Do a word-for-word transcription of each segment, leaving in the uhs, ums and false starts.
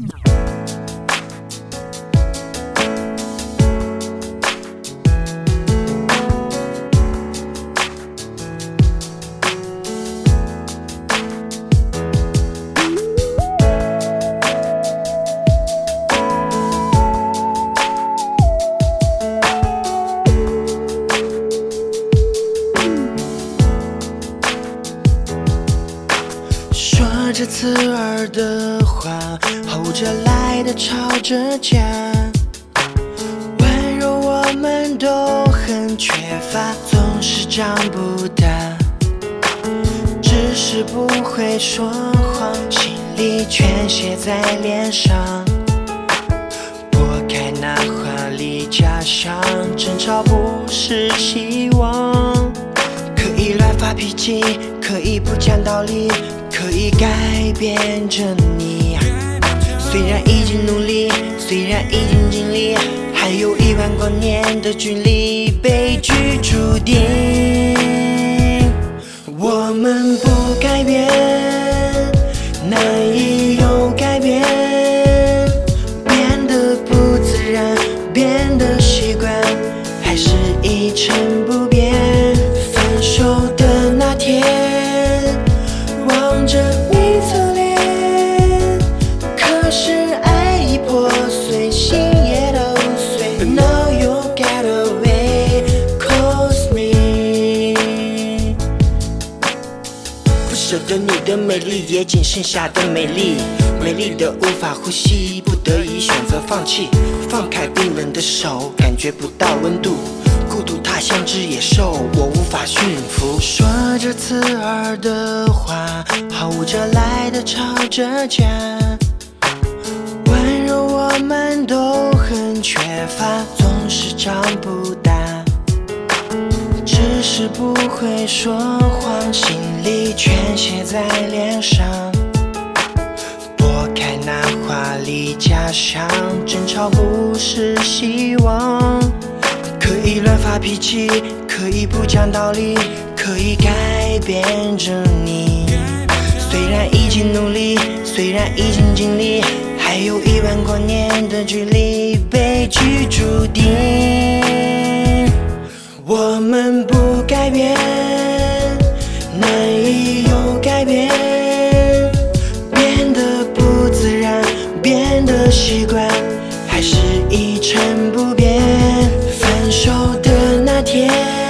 说着刺耳的话，后着来的吵着架，温柔我们都很缺乏，总是长不大，只是不会说谎，心里全写在脸上。拨开那华丽假象，争吵不是希望，可以乱发脾气，可以不讲道理，可以改变着你。虽然已经努力，虽然已经尽力，还有一万光年的距离，悲剧注定。我们不改变，难以有改变，变得不自然，变得习惯，还是一成不变。分手的那天，望着你侧脸，可是爱已破碎，心也都碎。But now you get away, close me。 不舍得你的美丽，也仅剩下的美丽，美丽的无法呼吸，不得已选择放弃。放开冰冷的手，感觉不到温度，孤独它像只野兽，我无法驯服。说着刺耳的话，毫无遮拦的吵着架，温柔我们都很缺乏，总是长不大，只是不会说谎，心里全写在脸上。拨开那华丽假象，争吵不是希望，可以乱发脾气，可以不讲道理，可以改变着你。虽然已经努力，虽然已经尽力，还有一万光年的距离，悲剧注定。我们不改变，难以有改变，变得不自然，变得习惯，还是一成不变。分手的那天，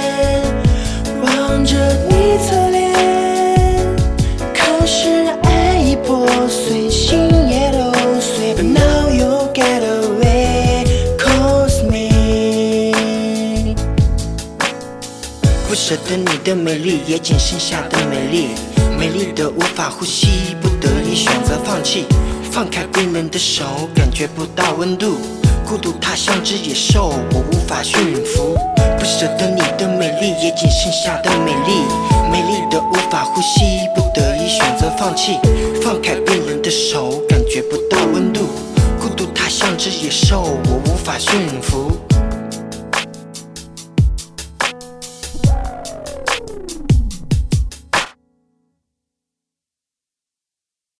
望着你侧脸，可是爱已破碎，心也都碎。But now you get away, close me。 不舍得你的美丽，也仅剩下的美丽，美丽的无法呼吸，不得已选择放弃。放开冰冷的手，感觉不到温度，孤独它像只野兽，我无法驯服。不舍得你的美丽，也仅剩下的美丽，美丽的无法呼吸，不得已选择放弃。放开冰冷的手，感觉不到温度，孤独它像只野兽，我无法驯服。